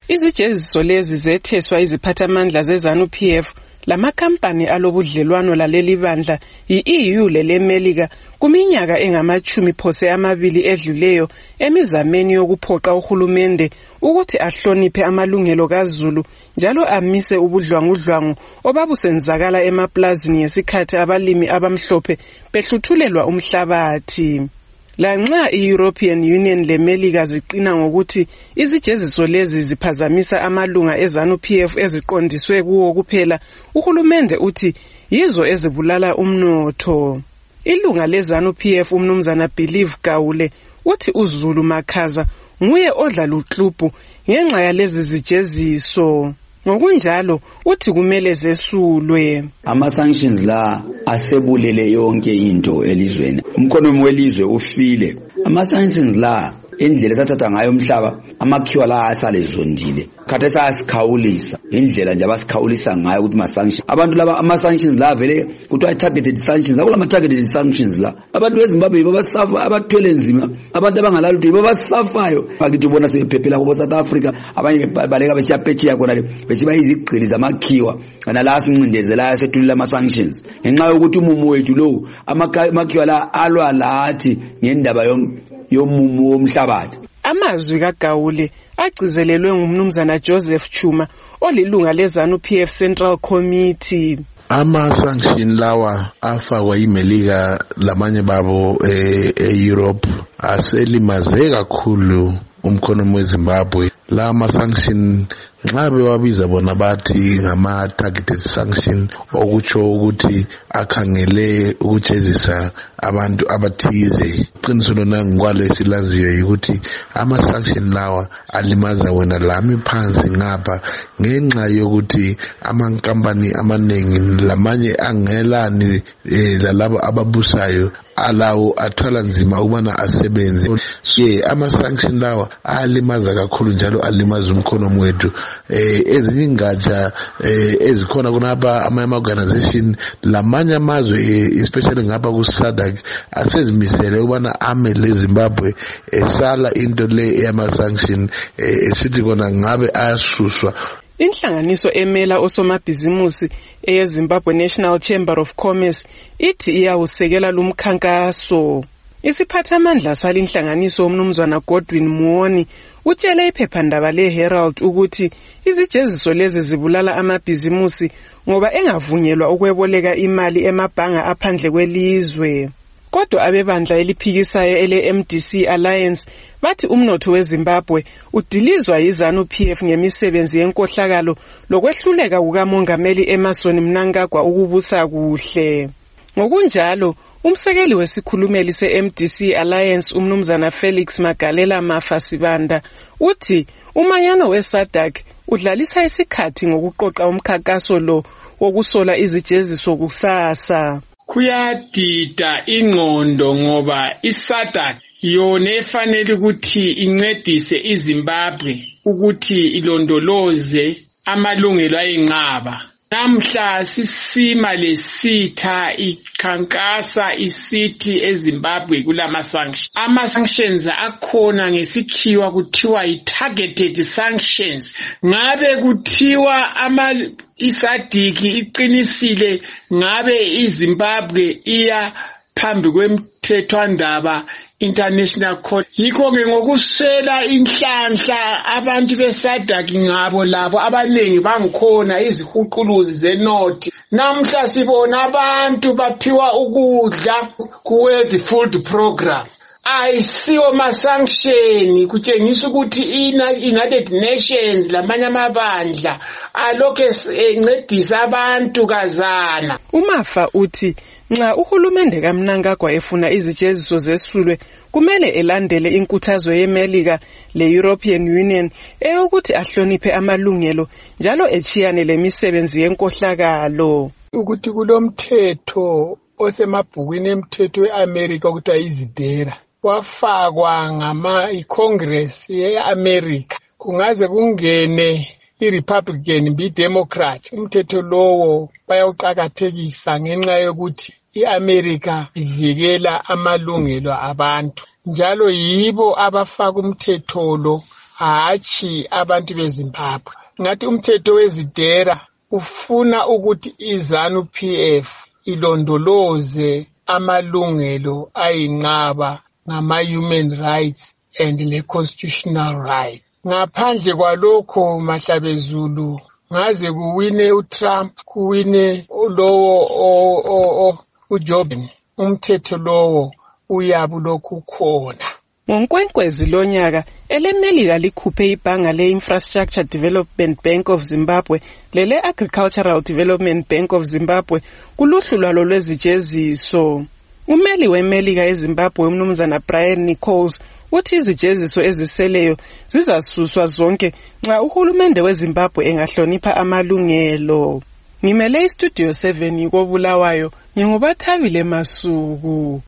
Izijeziso lezi zetheswa iziphathamandla zeZANU-PF lamakhampani alobudlelwano laleli bandla i-EU lelemelika kuminyaka engamachumi phose amabili edluleyo emizameni yokuphoqa uhulumende ukuthi ahloniphe amalungelo kaZulu njalo amise ubudlwangudlwangu obabusenzakala emaplazini ngesikhathi abalimi abamhlophe behluthulelwa umhlabathi. Lanxa i-European Union lemelika ziqina ngokuthi izijeziso lezi ziphazamisa amalunga eZANU-PF eziqondiswe kuwo kuphela, uhulumende uthi yizo ezibulala umnotho. Ilunga leZANU-PF umnumzana Believe Gawule uthi uZulu Makhaza nguye odla luklubhu ngenxa yalezi zijeziso. Ngokunjalo uthi kumele zesulwe. Ama-sanctions la asebulele yonke into elizweni. Umkhonomi welizwe ufile. Ama-sanctions la indlela esathatha ngayo umhlaba amakhiwa la asale zondile. Khathesi asikhawulisa indlela nje abasikhawulisa ngayo ukuthi ma-sanctions. Abantu laba ama-sanctions la vele kuthiwa targeted sanctions. Akula ma-targeted sanctions la. Abantu beZimbabwe babasafa abathwele nzima. Abantu abangalalutho babasafayo. Bakithi ubona sebephephela kubo South Africa. Abanye baleka besiyaphetsheya khona le besiba izigqili zamakhiwa. Kana la sincindezela asethulela ama-sanctions. Ngenxa yokuthi umumo wethu lo amakhiwa la alwa lathi ngendaba yomumo womhlabathi. Amazwi kaGawule agcizelelwe ngumnumzana Joseph Chuma olilunga leZANU-PF Central Committee. Ama-sanction lawa afakwa imelika lamanye babo e-Europe aselimaze kakhulu umkhonomi weZimbabwe. La ma-sanction nxa bewabiza bona bathi ngama-targeted sanction okutsho ukuthi akhangele ukujezisa abantu abathize. Iqiniso lona ngikwalo esilaziyo yikuthi ama-sanction lawa alimaza wena lami phansi ngapha ngenxa yokuthi amankampani amaningi lamanye angelani lalabo ababusayo alawo athwala nzima ukubana asebenze. Ama-sanction lawa alimaza kakhulu njalo alimaza umkhonomi wethu. Ezinye ingatsha ezikhona kunapha ama-organization lamanye amazwe especially ngapha ku-SADC asezimisele ukubana amele Zimbabwe esala into le yama-sanction esithi kona ngabe ayasuswa. Inhlanganiso emela osomabhizimusi eyeZimbabwe National Chamber of Commerce ithi iyawusekela lumkhankaso. Isiphathamandla salinhlanganiso umnumzwana Godwin Muoni utshele iphephandaba leHerald ukuthi izijeziso lezi zibulala amabhizimusi ngoba engavunyelwa ukweboleka imali emabhanga aphandle kwelizwe. Kodwa abebandla eliphikisayo ele-MDC Alliance bathi umnotho weZimbabwe udilizwa yiZANU-PF ngemisebenzi yenkohlakalo lokwehluleka kukamongameli Emmerson Mnangagwa ukubusa kuhle. Ngokunjalo umsekeli wesikhulumeli se-MDC Alliance umnumzana Felix Magalela Mafasibanda uthi umanyano weSADC udlalisa isikhathi ngokuqoqa umkhankaso lo wokusola izijeziso kusasa. Kuyadida ingqondo ngoba iSADC yona efanele ukuthi incedise iZimbabwe ukuthi ilondoloze amalungelo ayinqaba. Namhla sisima lesitha ikhankasa isithi eZimbabwe kulama-sanctions. Ama-sanctions akhona ngesikhiwa kuthiwa i-targeted sanctions. Ngabe kuthiwa iSADC iqinisile ngabe iZimbabwe iya phambi kwemthethwandaba International Court. Yikho-ke ngokuswela inhlanhla abantu beSADC ngabo labo abaningi bangikhona izihuquluzi zenothi. Namhla sibona abantu baphiwa ukudla ku-World Food Program. Ayisiwo ma-sanction kutshengisa ukuthi i-United Nations lamanye amabandla alokhu encedisa abantu kazana. Umafa uthi nxa uhulumende kaMnangagwa efuna izijeziso zesulwe kumele elandele inkuthazo yeMelika le-European Union eyokuthi ahloniphe amalungelo njalo echiyane lemisebenzi yenkohlakalo. Ukuthi kulomthetho osemabhukwini emthetho weAmerica ukuthi ayizidera wafakwa iCongress yeAmerica kungaze kungene iRepublican biDemocrat. Umthetho lowo bayawuqakathekisa ngenxa yokuthi iAmerica ivikela amalungelo abantu njalo yibo abafaka umthetho lo hatshi abantu beZimbabwe. Ngathi umthetho wezidera ufuna ukuthi iZANU-PF ilondoloze amalungelo ayinqaba ngama-human rights and le-constitutional right. Ngaphandle kwalokho Mahlabezulu, ngaze kuwine uTrump, kuwine lowo uJoe Biden, umthetho lowo uyabu lokhu khona. NgoNkwenkwezi lonyaka, eleMelika likhuphe ibhanga le-Infrastructure Development Bank of Zimbabwe lele-Agricultural Development Bank of Zimbabwe kuluhlu lwalo lwezijeziso. Umeli weMelika eZimbabwe umnumzana Brian Nichols uthi izijeziso eziseleyo zizasuswa zonke nxa uhulumende weZimbabwe engahlonipha amalungelo. Ngimele iStudio 7 koBulawayo, nginguBathabile Masuku.